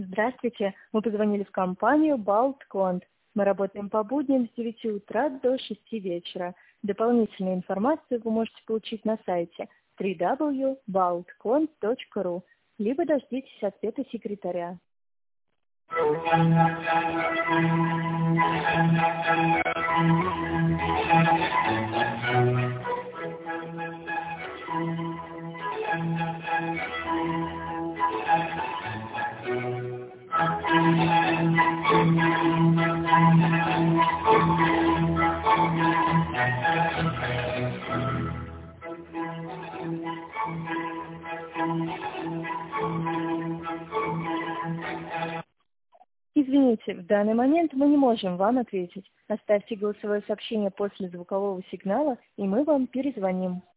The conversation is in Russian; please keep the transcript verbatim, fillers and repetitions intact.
Здравствуйте, мы позвонили в компанию Baltcont. Мы работаем по будням с девяти утра до шести вечера. Дополнительную информацию вы можете получить на сайте дабл ю дабл ю дабл ю точка baltcont точка ру, либо дождитесь ответа секретаря. Извините, в данный момент мы не можем вам ответить. Оставьте голосовое сообщение после звукового сигнала, и мы вам перезвоним.